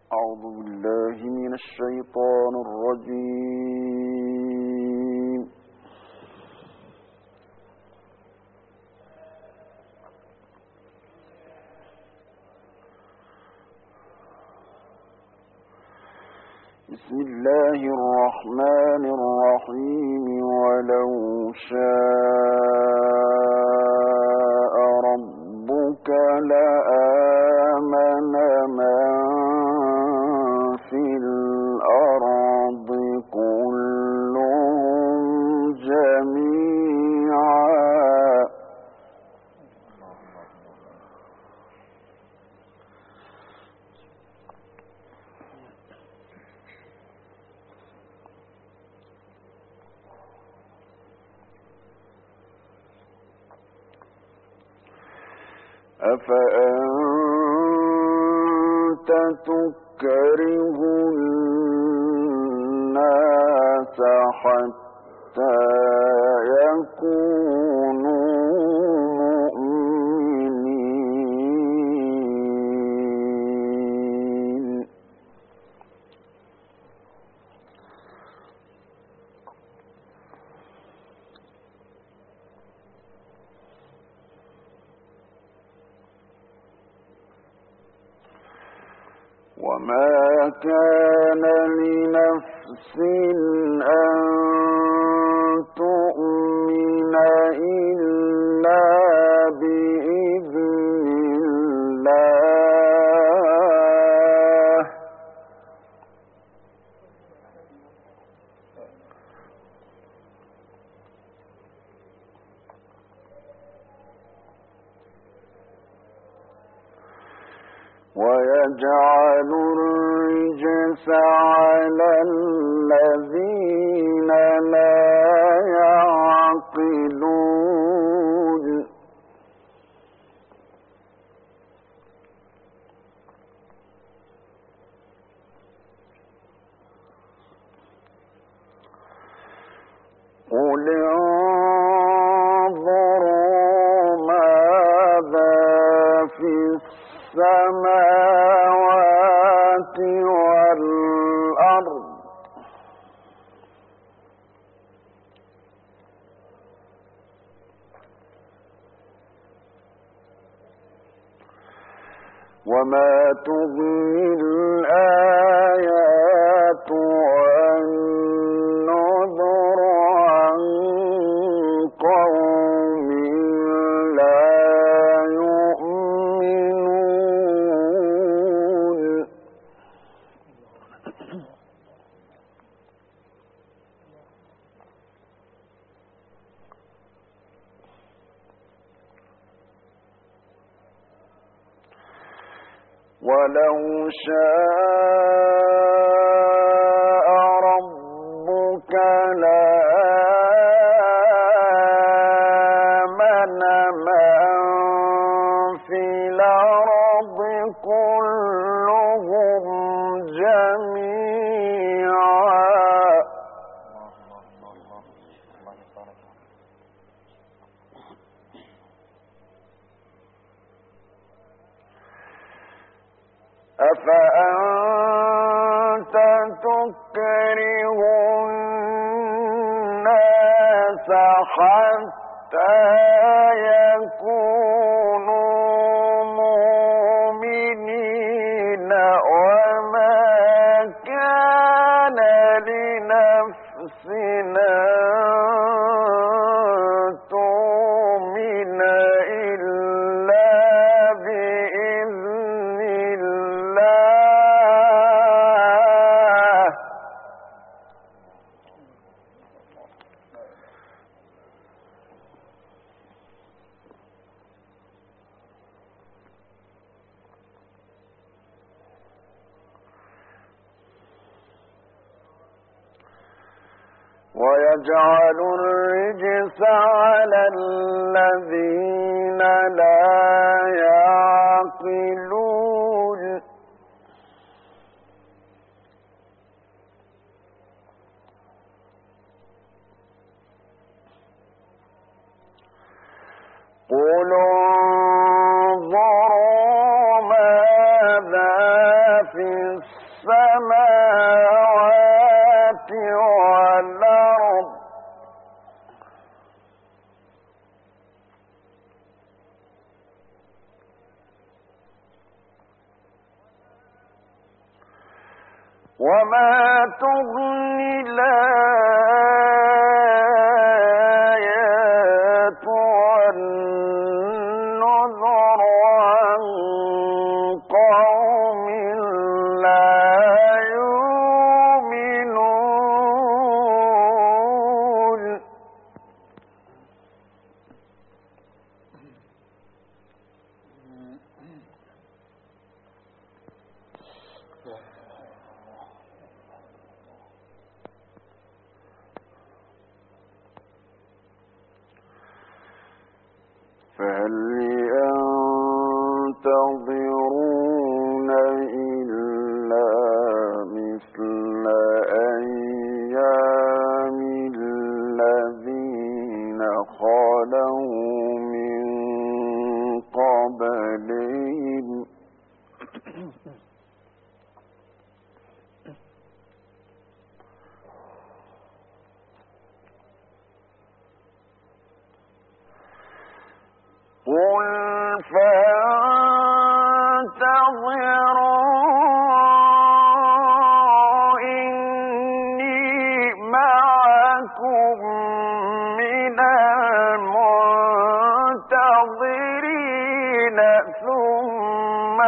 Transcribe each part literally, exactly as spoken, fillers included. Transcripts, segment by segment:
أعوذ بالله من الشيطان الرجيم. بسم الله الرحمن الرحيم. ولو شاء ربك لآمن من في الأرض كلهم جميعا أفأنت تكره الناس حتى يكونوا مؤمنين. وما كان لنفس أن تؤمن إلا بإذن الله ويجعل الرجس على الذين لا يعقلون. قل انظروا ماذا في السماوات والأرض وما تغني الآيات والنذر عن قوم لا يؤمنون. ولو شاء ربك لآمن من في الأرض كلهم جميعا أفأنت تكره الناس حتى يكونوا مؤمنين وما كان لنفس أن تؤمن إلا بإذن الله ويجعل الرجس على الذين لا يعقلون. قل انظروا ماذا في السماوات والأرض وما تغني الآيات والنذر عن قوم لا يؤمنون فهل ينتظرون إلا مثل أيام الذين خلوا من قبلهم قل فانتظروا إني معكم من المنتظرين ثم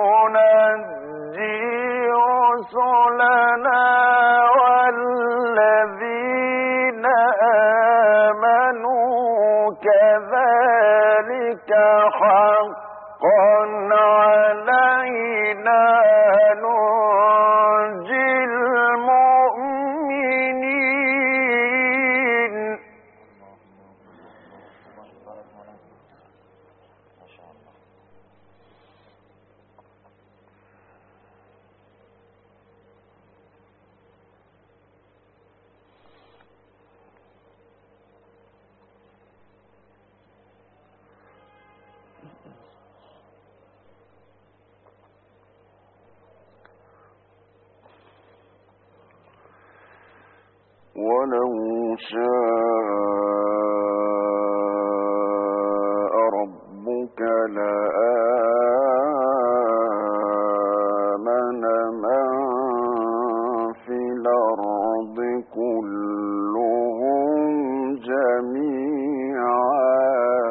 ننجي رسلنا والذين آمنوا كذلك حقا علينا ننجي المؤمنين ولو شاء ربك لآمن من في الأرض كلهم جميعا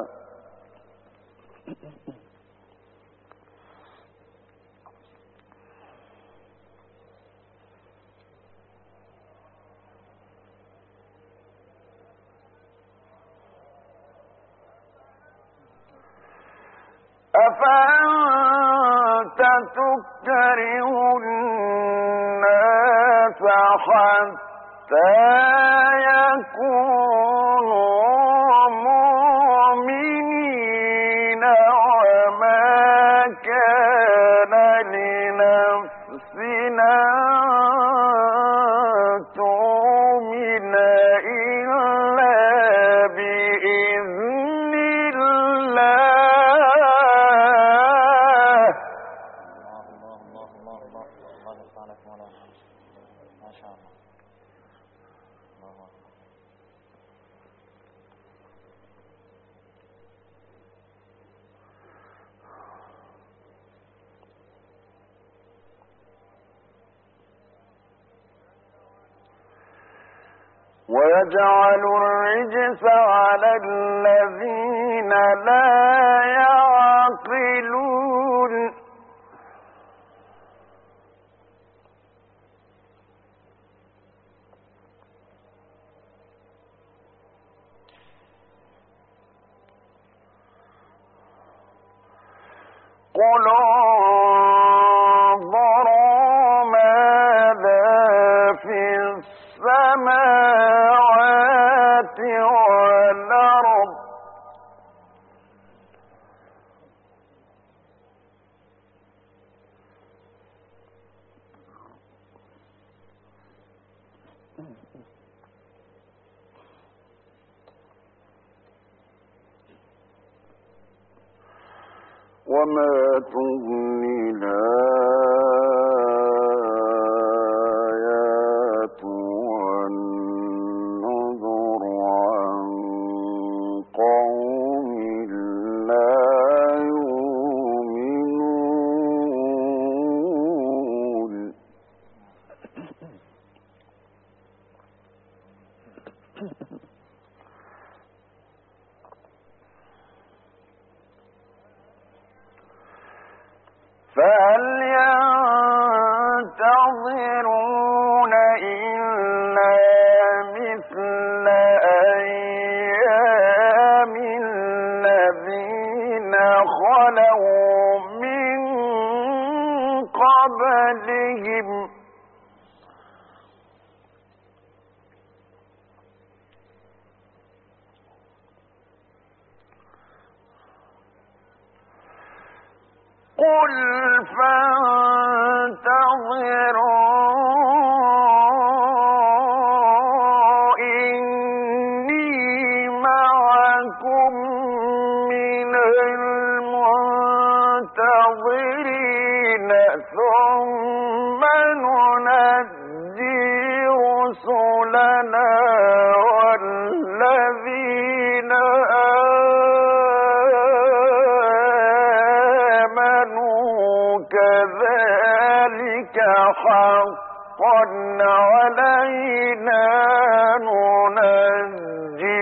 أفأنت تكره الناس حتى يكونوا مؤمنين وما كان لنفسنا تؤمن إلا بإذن الله ويجعل الرجس على الذين لا يعقلون قل انظروا ماذا في السماوات والأرض وما تغني الآيات قبلهم قل فانتظروا إني معكم من المنتظرين ثم ننجي رسلنا والذين كذلك حقا علينا ننجي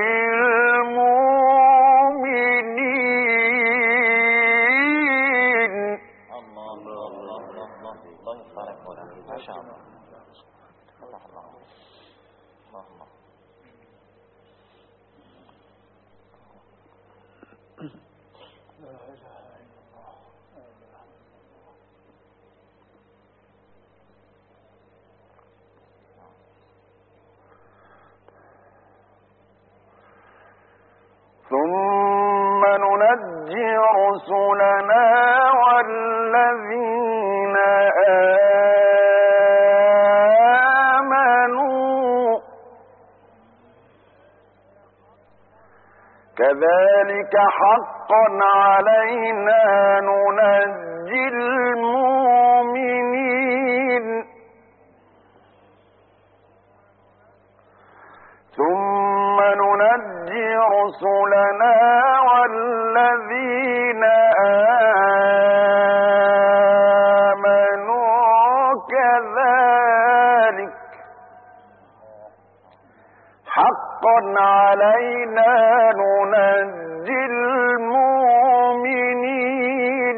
المؤمنين. الله الله الله الله الله الله يبارك لك ما شاء الله. الله الله الله ثم ننجي رسلنا والذين آمنوا كذلك حقا علينا ننجي المؤمنين. ثم ننجي رسلنا والذين آمنوا كذلك حقا علينا ننجي المؤمنين.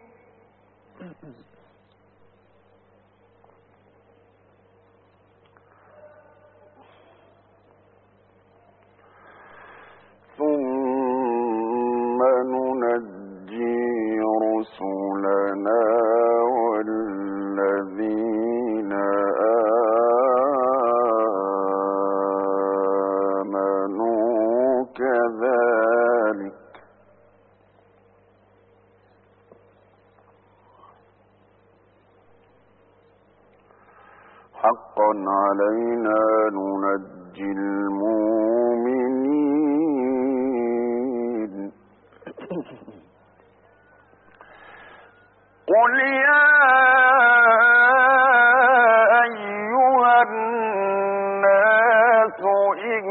ثم ننجي رسلنا والذين آمنوا كذلك حقا علينا ننجي المؤمنين. قل يا أيها الناس إن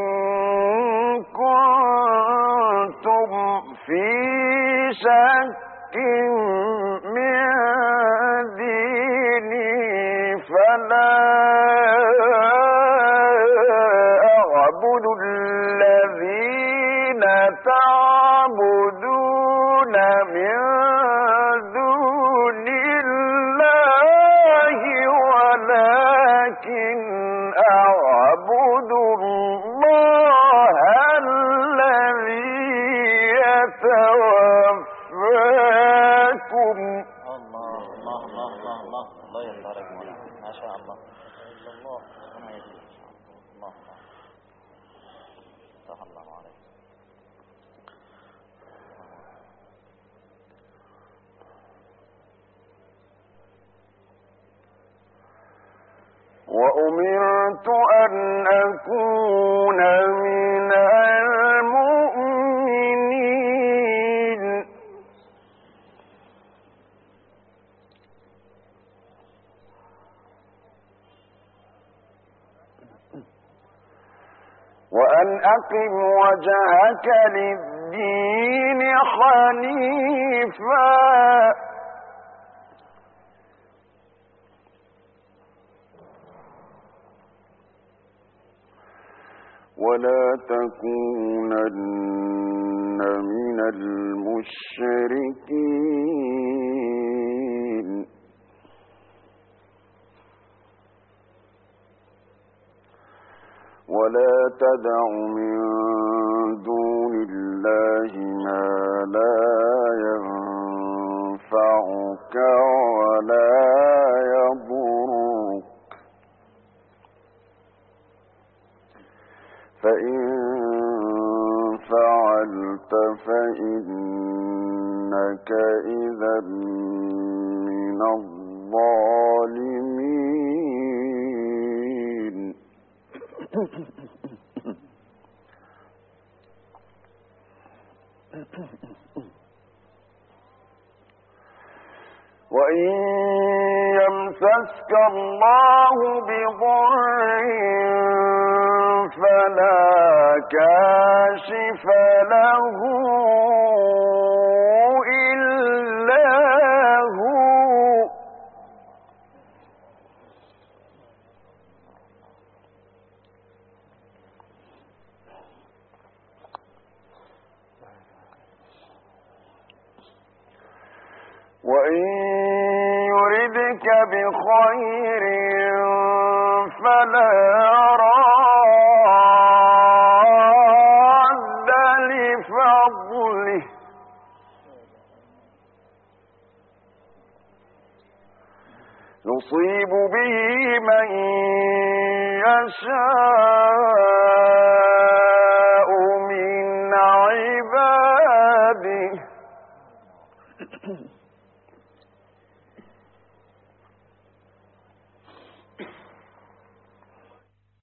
كنتم في شك من ديني فلا أعبد الذين تعبدون من دون الله ولكن أعبد الله الذي يتوفاكم. الله الله الله الله الله الله يبارك لك ما شاء الله. الله ما يدري الله الله الله عليك. وأمرت أن أكون من المؤمنين. وأن أقم وجهك للدين حنيفا ولا تكونن من المشركين. ولا تدع من دون الله ما لا ينفعك ولا الظالمين. وإن يمسسك الله بضر فلا كاشف له إلا هو، وإن يردك بخير فلا راد لفضله يصيب به من يشاء من عباده